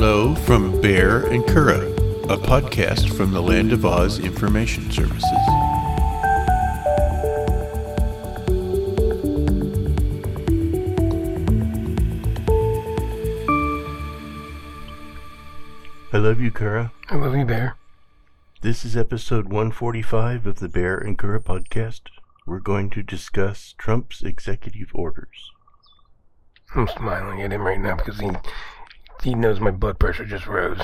Hello from Bear and Kura, a podcast from the Land of Oz Information Services. I love you, Kura. I love you, Bear. This is episode 145 of the Bear and Kura podcast. We're going to discuss Trump's executive orders. I'm smiling at him right now because he knows my blood pressure just rose.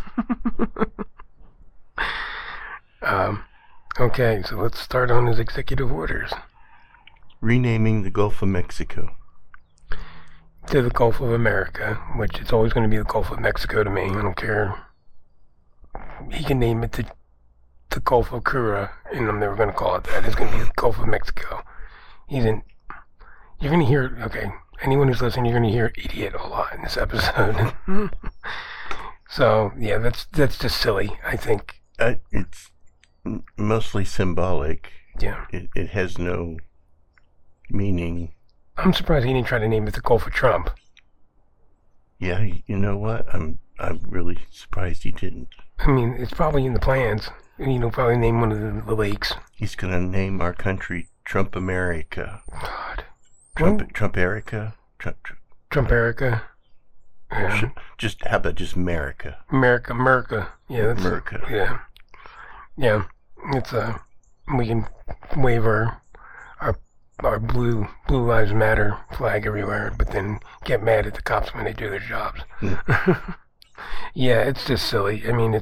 Okay, so let's start on his executive orders. Renaming the Gulf of Mexico To the Gulf of America, which it's always going to be the Gulf of Mexico to me. I don't care. He can name it the Gulf of Kura, and I'm never going to call it that. It's going to be the Gulf of Mexico. You're going to hear, okay, anyone who's listening, you're going to hear idiot a lot in this episode. So, yeah, that's just silly, I think. It's mostly symbolic. Yeah. It has no meaning. I'm surprised he didn't try to name it the Gulf of Trump. Yeah, you know what? I'm really surprised he didn't. I mean, it's probably in the plans. Probably name one of the lakes. He's going to name our country Trump America. God. Trump Erica? Trump Erica. Yeah. How about just America? America. Yeah, that's America. Yeah. Yeah. It's we can wave our blue Lives Matter flag everywhere, but then get mad at the cops when they do their jobs. Yeah, it's just silly. I mean,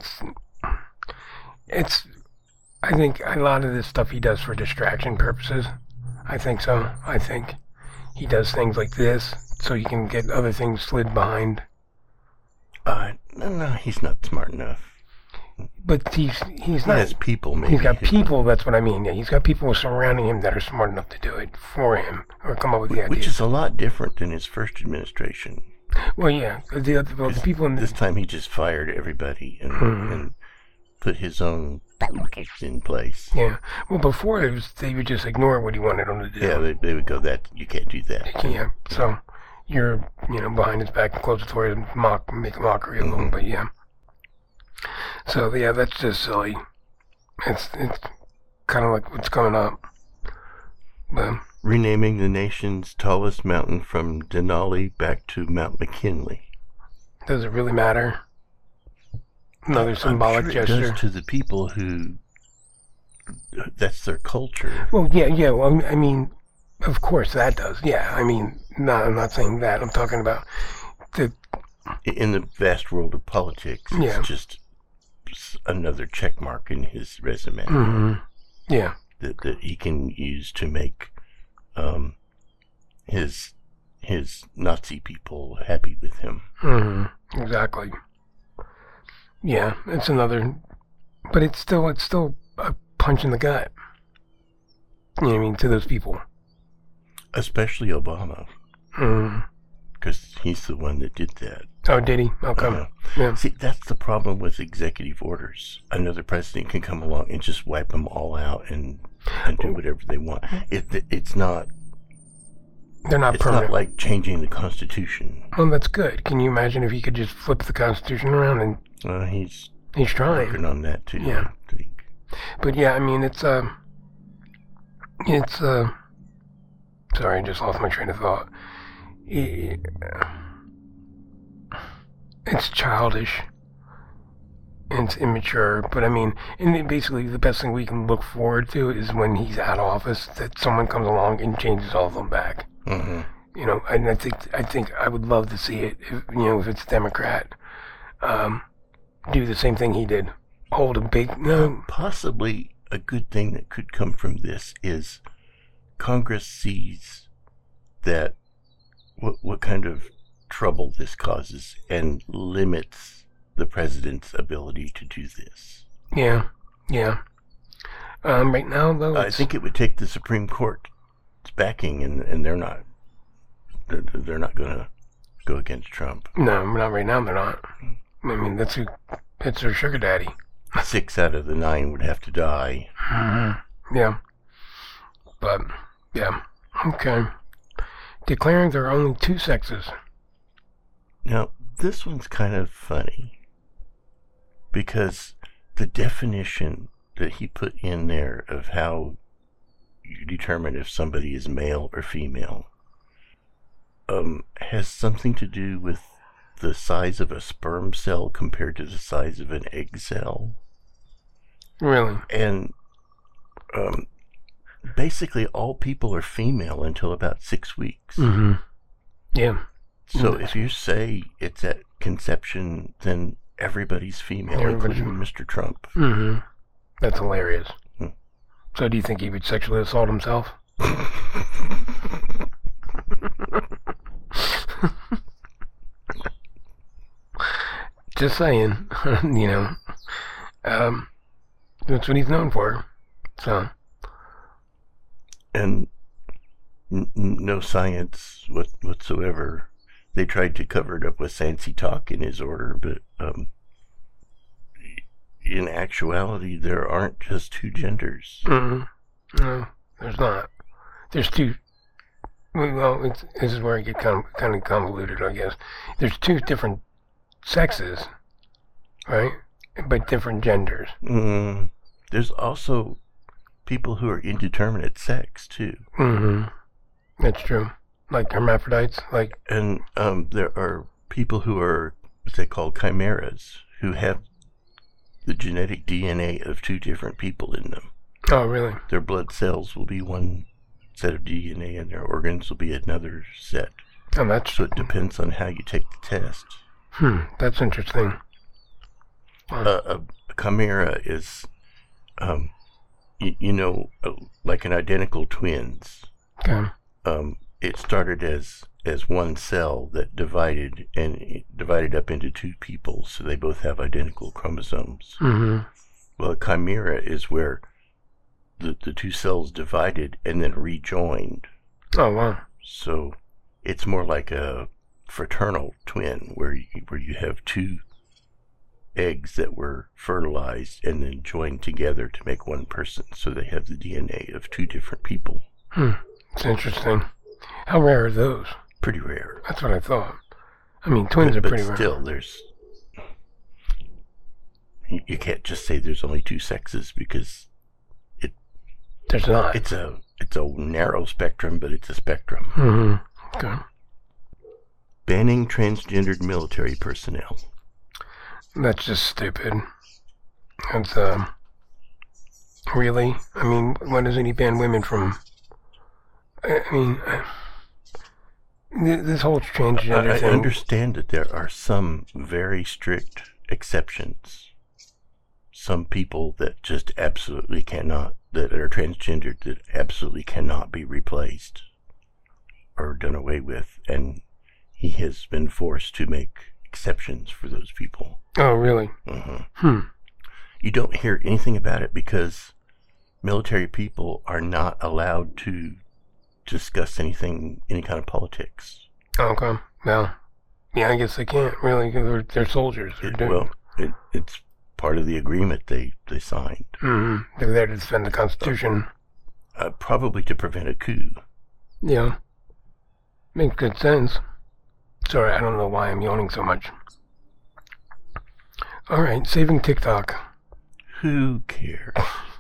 I think a lot of this stuff he does for distraction purposes. I think so. I think he does things like this so he can get other things slid behind. No, he's not smart enough. But he's not. He has people, maybe. He's got people, that's what I mean. Yeah, he's got people surrounding him that are smart enough to do it for him or come up with the ideas. Which is a lot different than his first administration. Well, yeah. The people in this time he just fired everybody and put his own in place. Yeah. Well, before they would just ignore what he wanted them to do. Yeah, they would go, that you can't do that. Yeah. So you're behind his back and close the door and make a mockery of him. But yeah. So yeah, that's just silly. It's kind of like what's coming up. But renaming the nation's tallest mountain from Denali back to Mount McKinley. Does it really matter? Another symbolic I'm sure gesture. It does to the people who. That's their culture. Well, yeah. Well, I mean, of course that does. Yeah. I mean, no, I'm not saying that. I'm talking about in the vast world of politics. It's just another check mark in his resume. Mm-hmm. Yeah. That he can use to make his Nazi people happy with him. Mm-hmm. Exactly. Yeah, it's another, but it's still a punch in the gut. You know what I mean, to those people. Especially Obama. Because he's the one that did that. Oh, did he? Okay. Yeah. See, that's the problem with executive orders. Another president can come along and just wipe them all out and do whatever they want. It's not. They're not permanent. It's not like changing the Constitution. Well, that's good. Can you imagine if he could just flip the Constitution around and? He's trying. Working on that too. Yeah. I think. But yeah, I mean, sorry, I just lost my train of thought. It's childish. And it's immature, but I mean, and basically the best thing we can look forward to is when he's out of office, that someone comes along and changes all of them back. Mm-hmm. And I think I would love to see it, if it's Democrat, do the same thing he did. Hold a big, possibly a good thing that could come from this is Congress sees that what kind of trouble this causes and limits the president's ability to do this. Yeah. Right now, though, I think it would take the Supreme Court's backing, and they're not going to go against Trump. No, not right now. They're not. I mean, it's their sugar daddy. 6 out of the 9 would have to die. Mm-hmm. Yeah. But yeah. Okay. Declaring there are only 2 sexes. Now, this one's kind of funny because the definition that he put in there of how you determine if somebody is male or female has something to do with the size of a sperm cell compared to the size of an egg cell. Really? And basically all people are female until about 6 weeks. Mm-hmm. Yeah. So if you say it's at conception, then everybody's female, including Mr. Trump. Mm-hmm. That's hilarious. Hmm. So do you think he would sexually assault himself? Just saying. That's what he's known for. So. And no science whatsoever. They tried to cover it up with fancy talk in his order, but in actuality, there aren't just two genders. Mm-hmm. No, there's not. There's two. Well, this is where I get kind of convoluted, I guess. There's two different sexes, right? But different genders. There's also people who are indeterminate sex, too. Mm-hmm. That's true. Like hermaphrodites? And there are people who are what they call chimeras, who have the genetic DNA of two different people in them. Oh, really? Their blood cells will be one set of DNA and their organs will be another set. Oh, so it depends on how you take the test. That's interesting. A chimera is, like an identical twins. Okay. It started as one cell that divided up into two people, so they both have identical chromosomes. Mm-hmm. Well, a chimera is where the two cells divided and then rejoined. Oh, wow. So it's more like a fraternal twin where you have two eggs that were fertilized and then joined together to make one person, so they have the DNA of two different people. It's interesting. How rare are those? Pretty rare. That's what I thought. I mean, twins are pretty rare. But still, you can't just say there's only two sexes because there's not. It's a narrow spectrum, but it's a spectrum. Mm-hmm. Okay. Banning transgendered military personnel. That's just stupid. That's really. I mean, why doesn't he ban women from? I mean, this whole transgender thing. I understand that there are some very strict exceptions. Some people that just absolutely cannot, that are transgendered, that absolutely cannot be replaced or done away with, and he has been forced to make exceptions for those people. Oh, really? Mm-hmm. You don't hear anything about it because military people are not allowed to discuss any kind of politics. Okay. Well, yeah, I guess they can't really because they're soldiers. It's part of the agreement they signed. Mm-hmm. They're there to defend the Constitution. Probably to prevent a coup. Yeah. Makes good sense. Sorry, I don't know why I'm yawning so much. All right, saving TikTok. Who cares?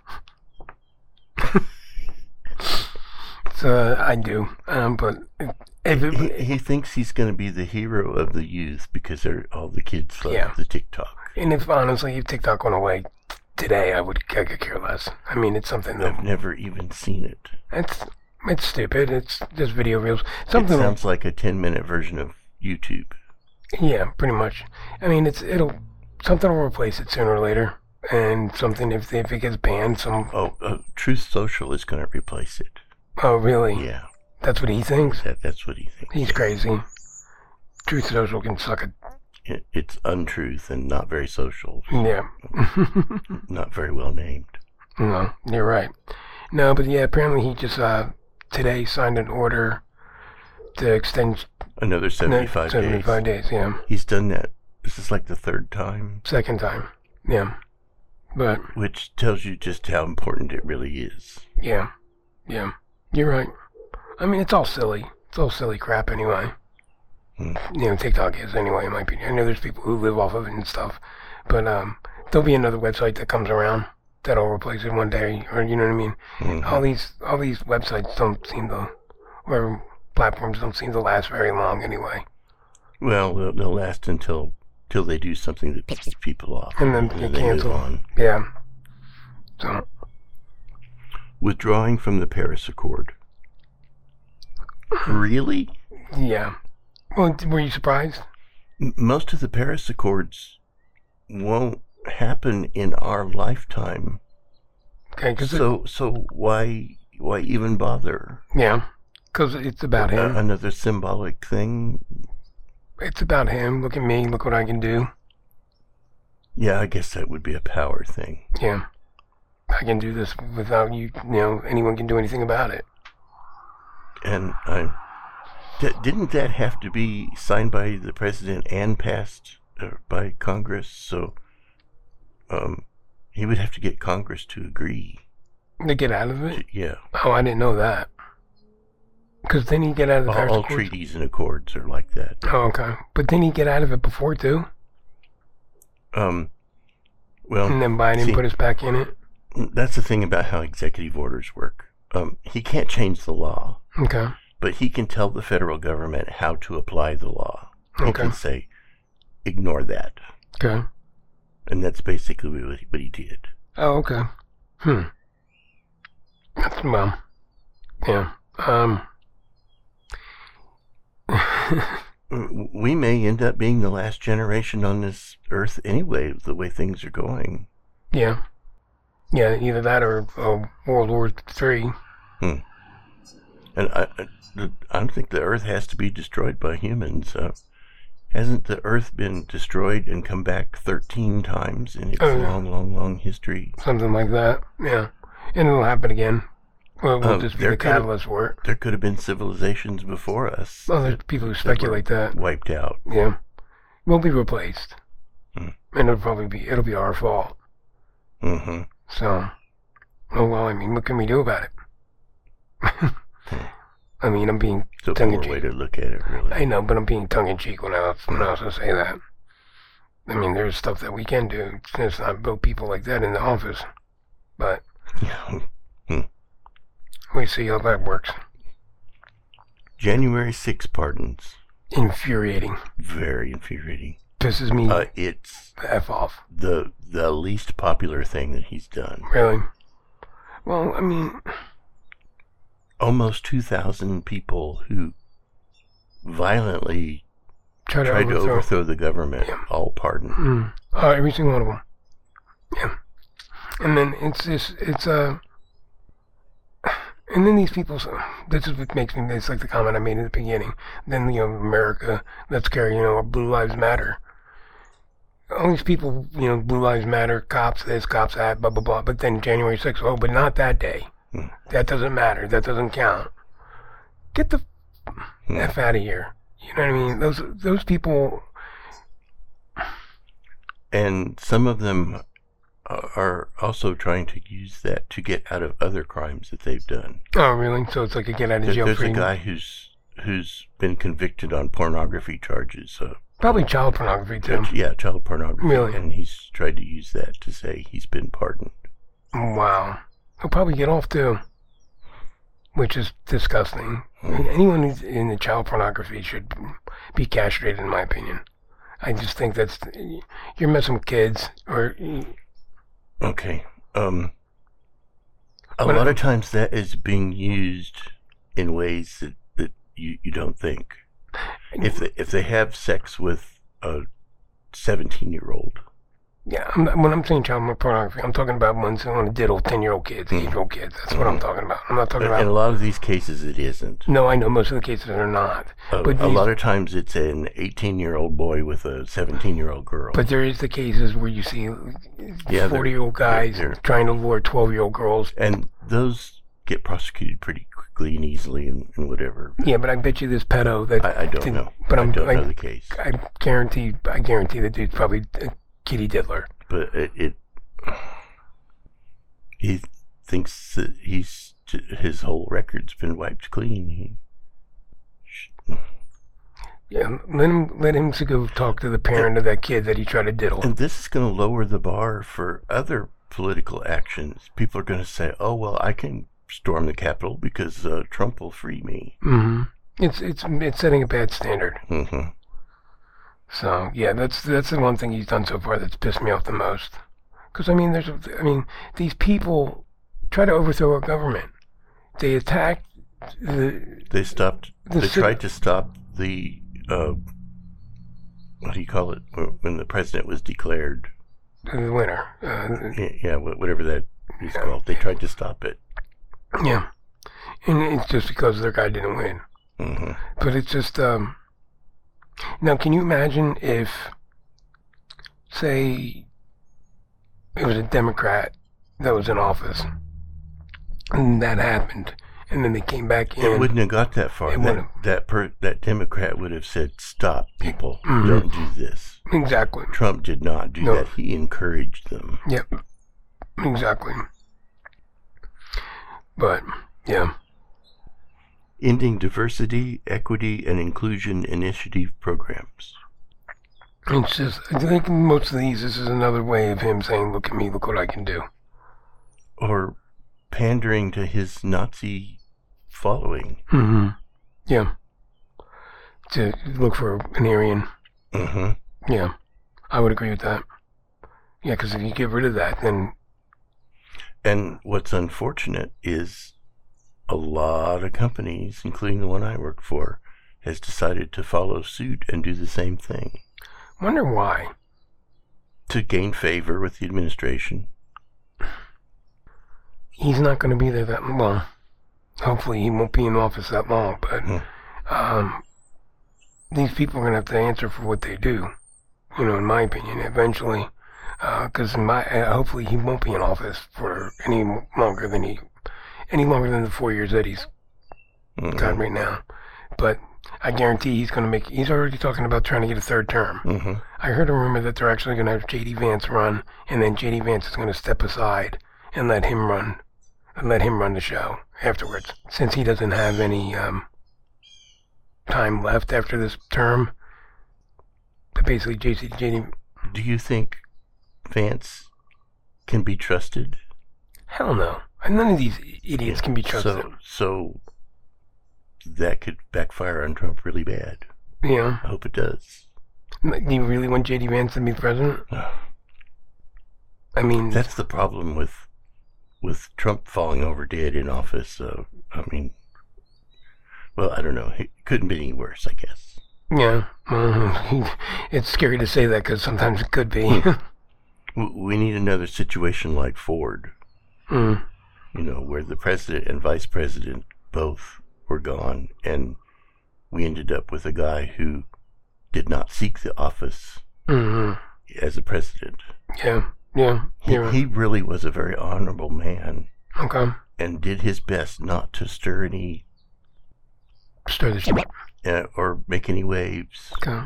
I do, but he thinks he's going to be the hero of the youth because all the kids love the TikTok. And if TikTok went away today, I could care less. I mean, it's something that I've never even seen it. It's stupid. It's just video reels. It sounds like a 10-minute version of YouTube. Yeah, pretty much. I mean, something will replace it sooner or later, and something if it gets banned, Truth Social is going to replace it. Oh, really? Yeah. That's what he thinks? That's what he thinks. He's crazy. Truth Social can suck it. It's untruth and not very social. Yeah. Not very well named. No, you're right. No, but yeah, apparently he just today signed an order to extend another 75 days. 75 days, yeah. He's done that. This is like the third time. Second time, yeah. Which tells you just how important it really is. Yeah. Yeah. You're right. I mean, it's all silly. It's all silly crap anyway. TikTok is anyway, in my opinion. I know there's people who live off of it and stuff, but there'll be another website that comes around that'll replace it one day, or you know what I mean. All these websites don't seem to, or platforms don't seem to last very long anyway. Well, they'll last until they do something that pisses people off, and then they cancel. Move on. Yeah. So withdrawing from the Paris Accord. Really? Yeah. Well, were you surprised? Most of the Paris Accords won't happen in our lifetime. Okay, so why even bother? Yeah, because it's about him. Another symbolic thing. It's about him. Look at me. Look what I can do. Yeah, I guess that would be a power thing. Yeah, I can do this without you. Anyone can do anything about it. And didn't that have to be signed by the president and passed by Congress? So, he would have to get Congress to agree. To get out of it? Yeah. Oh, I didn't know that. Because then he get out of the Paris Accords? All treaties and accords are like that. Oh, okay. But didn't he get out of it before, too? Well... And then Biden put us back in it? That's the thing about how executive orders work. He can't change the law. Okay. But he can tell the federal government how to apply the law. He can say, ignore that. Okay. And that's basically what he did. Oh, okay. Well, yeah. We may end up being the last generation on this earth anyway, the way things are going. Yeah. Yeah, either that or World War III. And I don't think the earth has to be destroyed by humans. Hasn't the earth been destroyed and come back 13 times in its long history? Something like that, yeah. And it'll happen again. Well, we'll just be the catalyst for it. There could have been civilizations before us. Well, there's people who speculate that. Wiped out. Yeah. We'll be replaced. And it'll be our fault. Mm-hmm. So, well, I mean, what can we do about it? I mean, I'm being tongue-in-cheek. It's a poor way to look at it, really. I know, but I'm being tongue-in-cheek when I also say that. I mean, there's stuff that we can do. It's not vote people like that in the office. But we see how that works. January 6 pardons. Infuriating. Very infuriating. Pisses me it's the F off. The least popular thing that he's done. Really? Well, I mean... Almost 2,000 people who violently tried to overthrow the government, all pardoned. Every single one of them. Yeah. And then and then these people, this is what makes me, it's like the comment I made in the beginning. Then, America, let's carry, Blue Lives Matter. All these people, Blue Lives Matter, cops this, cops that, blah, blah, blah. But then January 6th, but not that day. That doesn't matter. That doesn't count. Get the F out of here. You know what I mean? Those people... And some of them are also trying to use that to get out of other crimes that they've done. Oh, really? So it's like a get out of jail free. There's a guy who's been convicted on pornography charges. Probably child pornography, too. Yeah, child pornography. Really? And he's tried to use that to say he's been pardoned. Wow. He'll probably get off, too. Which is disgusting. Anyone who's in the child pornography should be castrated, in my opinion. I just think you're messing with kids, or... Okay. A lot of times that is being used in ways that you don't think. If they have sex with a 17-year-old. Yeah, when I'm saying child pornography, I'm talking about ones who want to diddle 10-year-old kids, 8-year-old kids. That's what I'm talking about. I'm not talking about... In a lot of these cases, it isn't. No, I know most of the cases are not. But a lot of times, it's an 18-year-old boy with a 17-year-old girl. But there is the cases where you see 40-year-old guys trying to lure 12-year-old girls. And those get prosecuted pretty quickly and easily and whatever. Yeah, but I bet you this pedo that... I don't know. But I don't know the case. I guarantee the dude's probably... Kitty Diddler. But he thinks that his whole record's been wiped clean. Yeah, let him to go talk to the parent of that kid that he tried to diddle. And this is going to lower the bar for other political actions. People are going to say, "Oh well, I can storm the Capitol because Trump will free me." Mm-hmm. It's setting a bad standard. Mm-hmm. So yeah, that's the one thing he's done so far that's pissed me off the most. Because these people try to overthrow our government. They attacked They tried to stop the what do you call it when the president was declared the winner. Whatever that is called. They tried to stop it. Yeah, and it's just because their guy didn't win. Mm-hmm. But it's just now. Can you imagine if, say, it was a Democrat that was in office, and that happened, and then they came back in? It wouldn't have got that far. That Democrat would have said, "Stop, people! Mm-hmm. Don't do this." Exactly. Trump did not do that. He encouraged them. Yep. Exactly. But yeah. Ending diversity, equity, and inclusion initiative programs. It's just, I think most of these, this is another way of him saying, "Look at me, look what I can do." Or pandering to his Nazi following. Mm-hmm. Yeah. To look for an Aryan. Mm-hmm. Yeah. I would agree with that. Yeah, because if you get rid of that, then... And what's unfortunate is a lot of companies, including the one I work for, has decided to follow suit and do the same thing. Wonder why. To gain favor with the administration. He's not going to be there that long. Hopefully he won't be in office that long, but these people are going to have to answer for what they do, in my opinion, eventually. Because hopefully he won't be in office for any longer than the 4 years that he's got right now. But I guarantee he's already talking about trying to get a third term. Mm-hmm. I heard a rumor that they're actually going to have J.D. Vance run, and then J.D. Vance is going to step aside and let him run the show afterwards, since he doesn't have any time left after this term. But basically, J.D. Do you think Vance can be trusted? Hell no. None of these idiots can be trusted. So that could backfire on Trump really bad. Yeah. I hope it does. Do you really want J.D. Vance to be president? I mean... That's the problem with Trump falling over dead in office. I don't know. It couldn't be any worse, I guess. Yeah. It's scary to say that because sometimes it could be. We need another situation like Ford. Where the president and vice president both were gone, and we ended up with a guy who did not seek the office as a president. Yeah. He really was a very honorable man. Okay. And did his best not to stir the shit. Or make any waves. Okay.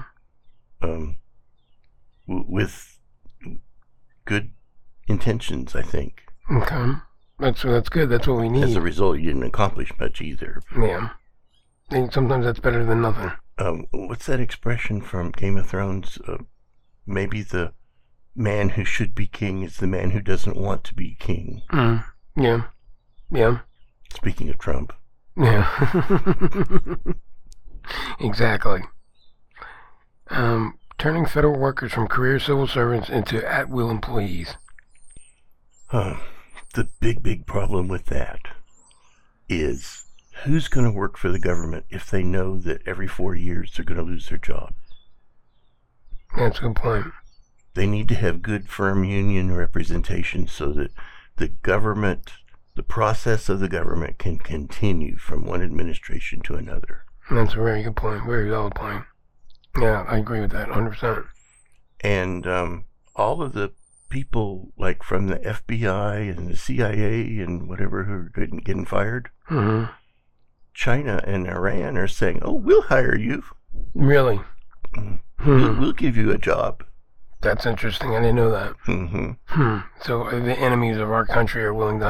With good intentions, I think. Okay. That's good. That's what we need. As a result, he didn't accomplish much either. Yeah. I think sometimes that's better than nothing. What's that expression from Game of Thrones? Maybe the man who should be king is the man who doesn't want to be king. Yeah. Yeah. Speaking of Trump. Yeah. Exactly. Turning federal workers from career civil servants into at-will employees. The big problem with that is who's going to work for the government if they know that every 4 years they're going to lose their job? That's a good point. They need to have good, firm union representation so that the process of the government can continue from one administration to another. That's a very good point. Very valid point. Yeah, I agree with that 100%. And all of the people like from the FBI and the CIA and whatever who are getting fired, China and Iran are saying, "Oh, we'll hire you. Really? We'll give you a job." That's interesting. I didn't know that. So the enemies of our country are willing to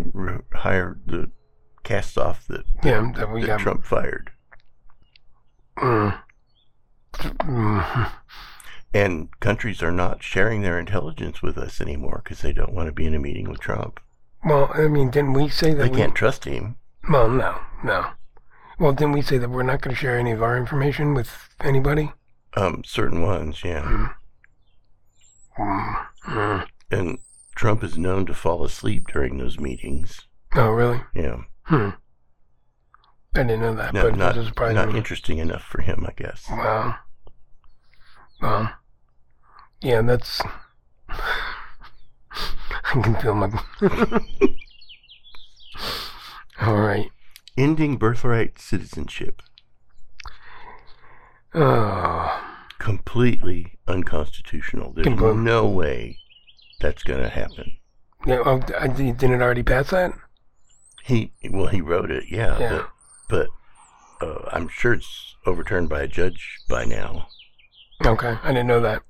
hire the cast off that we got Trump fired. Mm. Mm. And countries are not sharing their intelligence with us anymore because they don't want to be in a meeting with Trump. Well, I mean, didn't we say that They can't trust him. Well, no. Well, didn't we say that we're not going to share any of our information with anybody? Certain ones, yeah. And Trump is known to fall asleep during those meetings. Oh, really? Yeah. I didn't know that, No, but not, it was surprising. not interesting enough for him, I guess. Wow. Well, yeah, that's... I can feel my... All right. Ending birthright citizenship. Oh. Completely unconstitutional. There's no way that's going to happen. Yeah, didn't it already pass that? He wrote it, yeah. But I'm sure it's overturned by a judge by now. Okay, I didn't know that.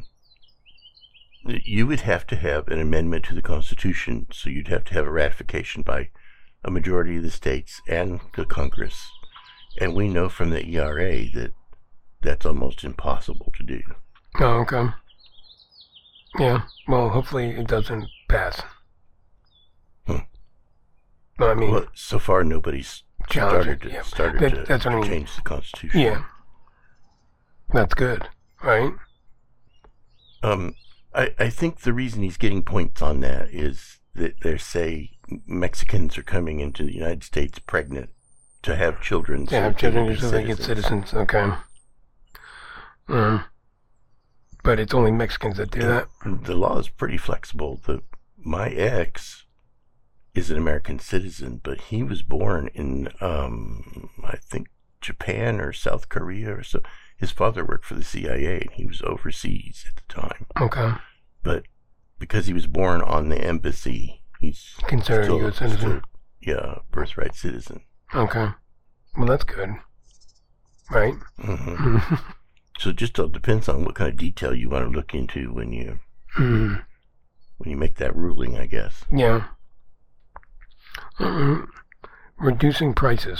You would have to have an amendment to the Constitution, so you'd have to have a ratification by a majority of the states and the Congress. And we know from the ERA that that's almost impossible to do. Oh, okay. Yeah, well, hopefully it doesn't pass. No, I mean... Well, so far nobody's started to I mean. Change the Constitution. Yeah. That's good, right? I think the reason he's getting points on that is that they say Mexicans are coming into the United States pregnant to have children. Yeah, have children so they get citizens. Okay. But it's only Mexicans that do that. The law is pretty flexible. My ex is an American citizen, but he was born in, I think, Japan or South Korea or so. His father worked for the CIA, and he was overseas at the time. Okay. But because he was born on the embassy, he's considered a U.S. citizen. Birthright citizen. Okay. Well, that's good. Right? Mm-hmm. So it just all depends on what kind of detail you want to look into when you make that ruling, I guess. Yeah. Reducing prices.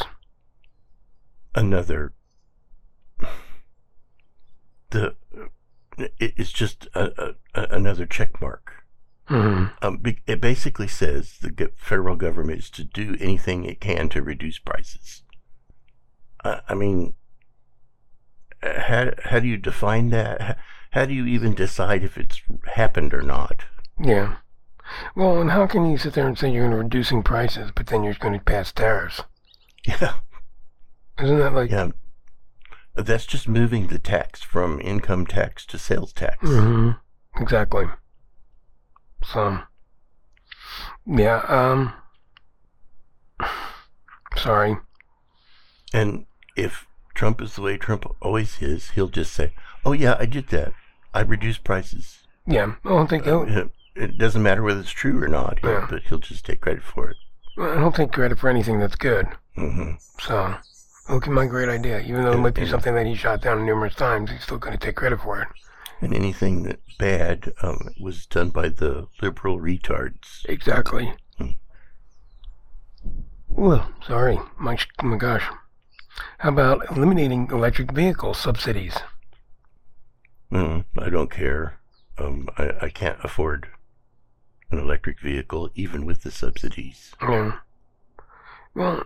It's just another check mark. Mm-hmm. It basically says the federal government is to do anything it can to reduce prices. I mean, how do you define that? How do you even decide if it's happened or not? Yeah. Well, and how can you sit there and say you're going to reducing prices, but then you're going to pass tariffs? Yeah. Isn't that like... Yeah. That's just moving the tax from income tax to sales tax. Mm-hmm. Exactly. So, yeah, sorry. And if Trump is the way Trump always is, he'll just say, oh yeah, I did that. I reduced prices. Yeah, I don't think it doesn't matter whether it's true or not, but he'll just take credit for it. I don't take credit for anything that's good. Mm-hmm. So, look at my great idea. Even though it might be something that he shot down numerous times, he's still going to take credit for it. And anything that's bad was done by the liberal retards. Exactly. Well, sorry. My gosh. How about eliminating electric vehicle subsidies? I don't care. I can't afford an electric vehicle, even with the subsidies. Yeah. Well,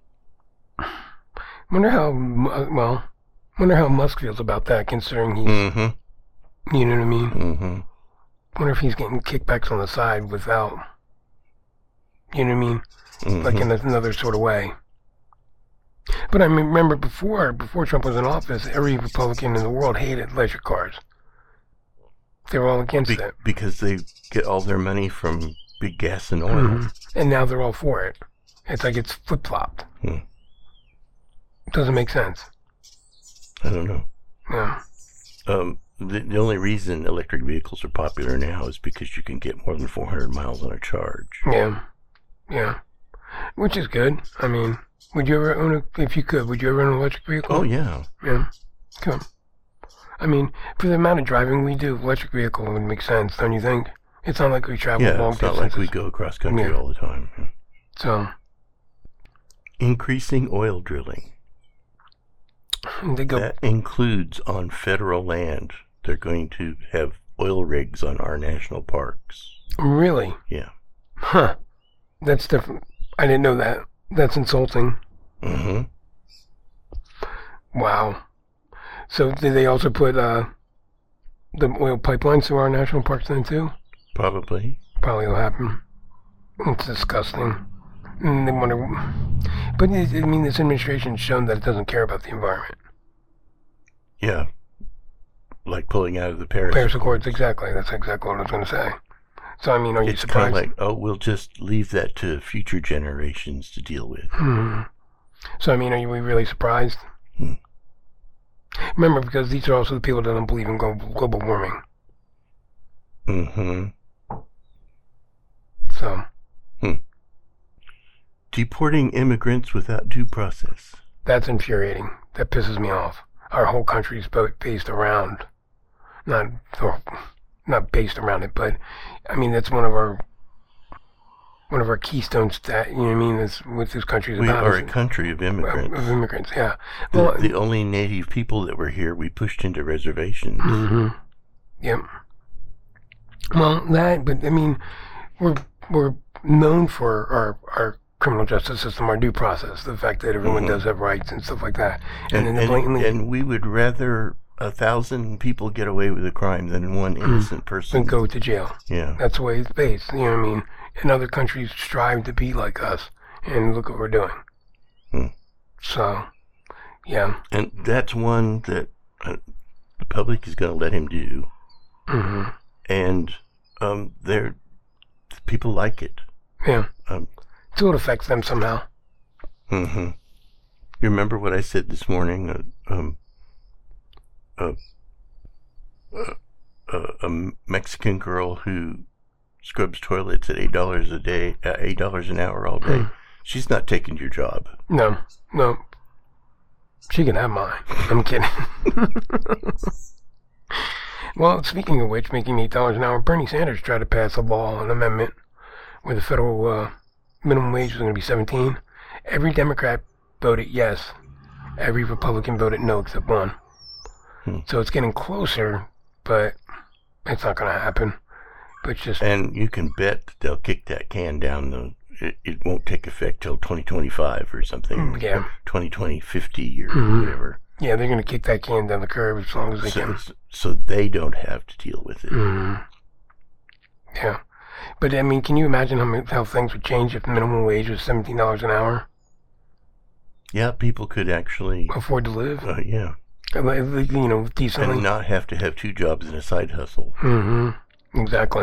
wonder how Musk feels about that, considering he's... Mm-hmm. You know what I mean? Mm-hmm. Wonder if he's getting kickbacks on the side without... You know what I mean? Mm-hmm. Like in another sort of way. But I mean, remember before Trump was in office, every Republican in the world hated electric cars. They were all against it. Because they get all their money from big gas and oil. Mm-hmm. And now they're all for it. It's like it's flip-flopped. It doesn't make sense. I don't know. Yeah. The only reason electric vehicles are popular now is because you can get more than 400 miles on a charge. Yeah. Yeah. Which is good. I mean, would you ever own if you could, would you ever own an electric vehicle? Oh, yeah. Yeah. Cool. I mean, for the amount of driving we do, electric vehicle would make sense, don't you think? It's not like we travel long distances. Yeah, it's not like we go across country all the time. Yeah. So. Increasing oil drilling. They go. That includes on federal land. They're going to have oil rigs on our national parks. Really? Yeah. Huh. That's different. I didn't know that. That's insulting. Mm-hmm. Wow. So did they also put the oil pipelines through our national parks then too? Probably. Probably will happen. It's disgusting. And they wonder. But I mean, this administration's shown that it doesn't care about the environment. Yeah. Like pulling out of the Paris Accords, exactly. That's exactly what I was going to say. So, I mean, are you It's surprised? kind of like, we'll just leave that to future generations to deal with. So, I mean, are we really surprised? Remember, because these are also the people that don't believe in global warming. Mm-hmm. So. Deporting immigrants without due process. That's infuriating. That pisses me off. Our whole country is based around, not based around it, but I mean that's one of our keystones. That you know what I mean? That's what this country is about. We are a country of immigrants. Of immigrants, yeah. Well, the only native people that were here, we pushed into reservations. Mm-hmm. Yep. Well, but I mean, we're known for our criminal justice system, our due process, the fact that everyone does have rights and stuff like that. And we would rather 1,000 people get away with a crime than one innocent person go to jail. Yeah. That's the way it's based. You know what I mean? And other countries strive to be like us, and look what we're doing. So, yeah. And that's one that the public is going to let him do. Mm-hmm. And people like it. Yeah. So it affects them somehow. Mm-hmm. You remember what I said this morning? A Mexican girl who scrubs toilets at $8 a day, $8 an hour all day. She's not taking your job. No. She can have mine. I'm kidding. Well, speaking of which, making $8 an hour, Bernie Sanders tried to pass a law, an amendment, where the federal minimum wage was going to be $17. Every Democrat voted yes. Every Republican voted no except one. So it's getting closer, but it's not going to happen. But and you can bet that they'll kick that can down. It won't take effect till 2025 or something. Yeah. 2050 or whatever. Yeah, they're going to kick that can down the curb as long as they can. So they don't have to deal with it. Yeah. But, I mean, can you imagine how things would change if the minimum wage was $17 an hour? Yeah, people could actually afford to live. Yeah. You know, decently. And not have to have two jobs and a side hustle. Exactly.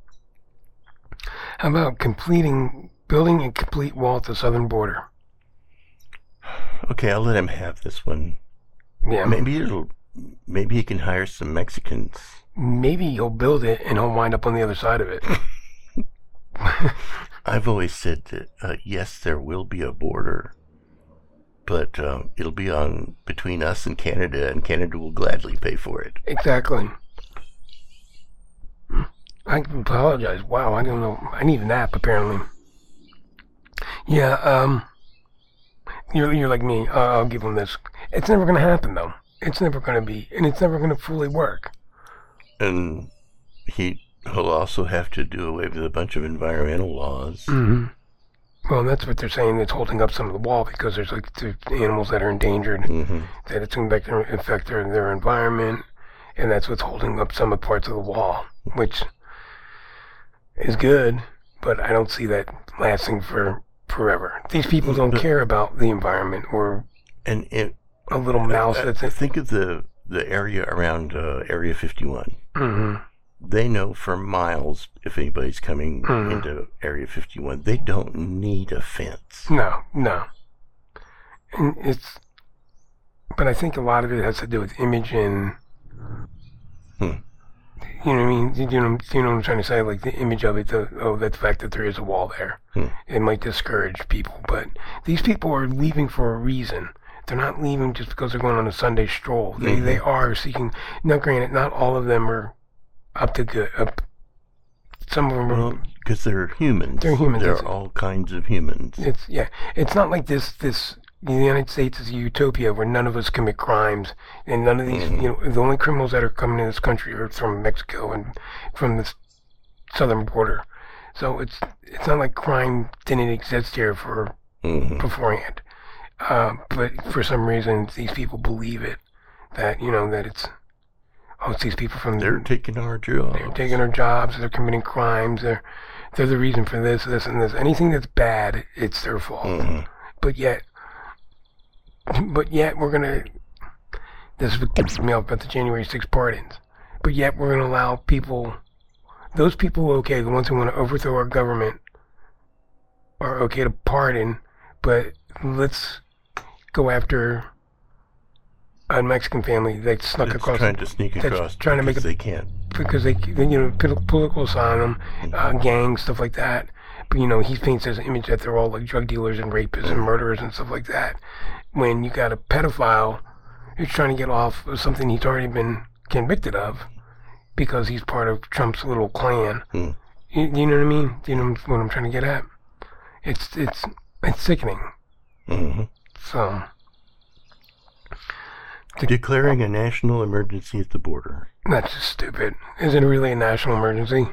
How about building a complete wall at the southern border? Okay, I'll let him have this one. Yeah. Maybe he can hire some Mexicans. Maybe he'll build it and he'll wind up on the other side of it. I've always said that, yes, there will be a border, but it'll be between us and Canada will gladly pay for it. Exactly. I apologize. Wow, I don't know. I need a nap, apparently. Yeah, you're like me. I'll give him this. It's never going to happen, though. It's never going to be, and it's never going to fully work. And he'll also have to do away with a bunch of environmental laws. Well, that's what they're saying. It's holding up some of the wall because there's animals that are endangered, that it's going to affect their environment, and that's what's holding up some of the parts of the wall, which is good, but I don't see that lasting for forever. These people don't care about the environment or a little mouse that's it. Think of the area around Area 51. They know for miles if anybody's coming into Area 51. They don't need a fence. No. And but I think a lot of it has to do with image and you know what I mean? You know what I'm trying to say? Like the image of it, the fact that there is a wall there. It might discourage people, but these people are leaving for a reason. They're not leaving just because they're going on a Sunday stroll. They are seeking. Now, granted, not all of them are up to good. Some of them are because they're humans. They're humans. They're all kinds of humans. It's not like this the United States is a utopia where none of us commit crimes, and none of these, the only criminals that are coming in this country are from Mexico and from the southern border. So it's not like crime didn't exist here for beforehand. But for some reason, these people believe it, that, that it's these people from... They're taking our jobs. They're taking our jobs, they're committing crimes, they're the reason for this, and this. Anything that's bad, it's their fault. But yet we're going to... This is what gets me up about the January 6th pardons. But yet we're going to allow people... Those people are okay, the ones who want to overthrow our government are okay to pardon, but let's go after a Mexican family that snuck across. Trying to sneak across. Trying to make they can't. Because they, political asylum, gangs, stuff like that. But he paints this image that they're all like drug dealers and rapists and murderers and stuff like that. When you got a pedophile who's trying to get off of something he's already been convicted of, because he's part of Trump's little clan. You know what I mean? You know what I'm trying to get at? It's sickening. So, declaring a national emergency at the border. That's just stupid. Isn't it really a national emergency?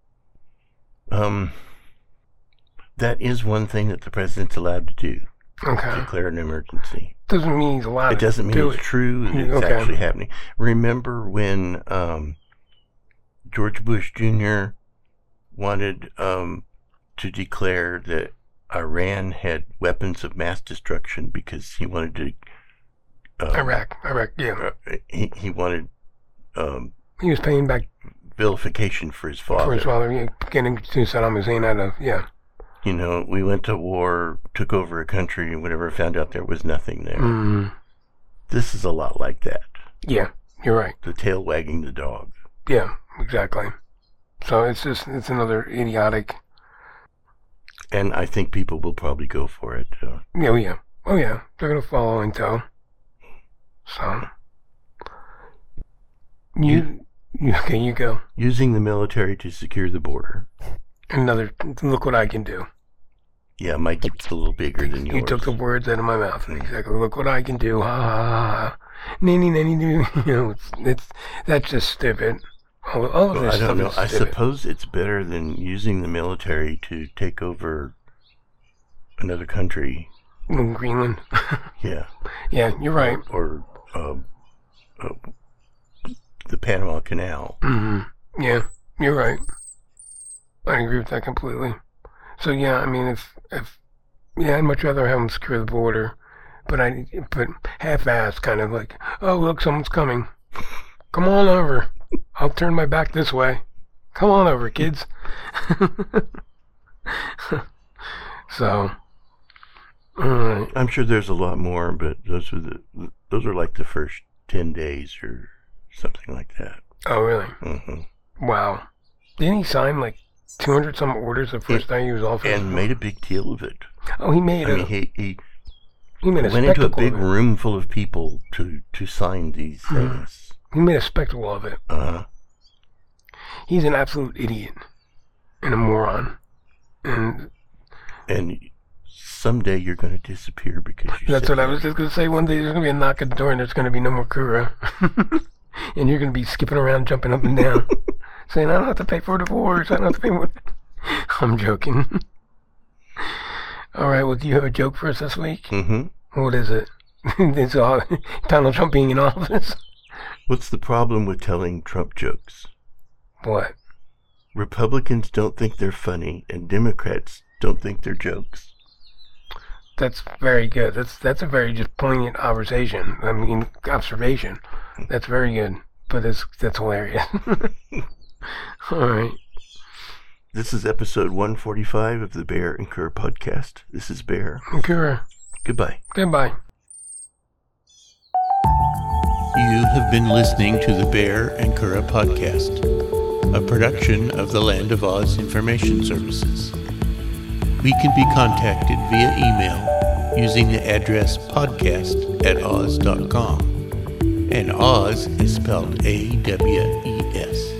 That is one thing that the president's allowed to do. Okay. Declare an emergency. Doesn't mean he's allowed to do it. It doesn't mean it's true. It's actually happening. Remember when George Bush Jr. wanted to declare that Iran had weapons of mass destruction because he wanted to... Iraq, yeah. He wanted... he was paying back... vilification for his father. For his father, yeah, getting to Saddam Hussein out of... Yeah. We went to war, took over a country, and whatever, found out there was nothing there. This is a lot like that. Yeah, you're right. The tail wagging the dog. Yeah, exactly. So it's another idiotic... And I think people will probably go for it. Yeah. Oh, yeah. They're going to follow in tow. So... You go. Using the military to secure the border. Look what I can do. Yeah, my gift's a little bigger than yours. You took the words out of my mouth. Exactly. Look what I can do. Ha ha ha. Nanny, do. That's just stupid. All of this I don't know. Is I stupid. suppose it's better than using the military to take over another country. Greenland. Yeah. Yeah, you're right. Or the Panama Canal. Yeah, you're right. I agree with that completely. So yeah, I mean, if I'd much rather have them secure the border, but half-assed, kind of like, oh look, someone's coming. Come on over. I'll turn my back this way. Come on over, kids. So, I'm sure there's a lot more, but those are like the first 10 days or something like that. Oh, really? Wow. Didn't he sign like 200 some orders the first time he was off? And made a big deal of it. Oh, he made he made a went into a big room full of people to sign these things. He made a spectacle of it. He's an absolute idiot and a moron. And someday you're going to disappear because you That's what I was just going to say. One day there's going to be a knock at the door and there's going to be no more Kura. And you're going to be skipping around, jumping up and down, saying, I don't have to pay for divorce. I don't have to pay for... I'm joking. All right, well, do you have a joke for us this week? What is it? It's Donald Trump being in office? What's the problem with telling Trump jokes? What? Republicans don't think they're funny, and Democrats don't think they're jokes. That's very good. That's a very just poignant observation. That's very good, but that's hilarious. All right. This is episode 145 of the Bear and Cur podcast. This is Bear. And Cur. Goodbye. Goodbye. You have been listening to the Bear and Cura podcast, a production of the Land of Oz Information Services. We can be contacted via email using the address podcast@oz.com. And Oz is spelled AWES.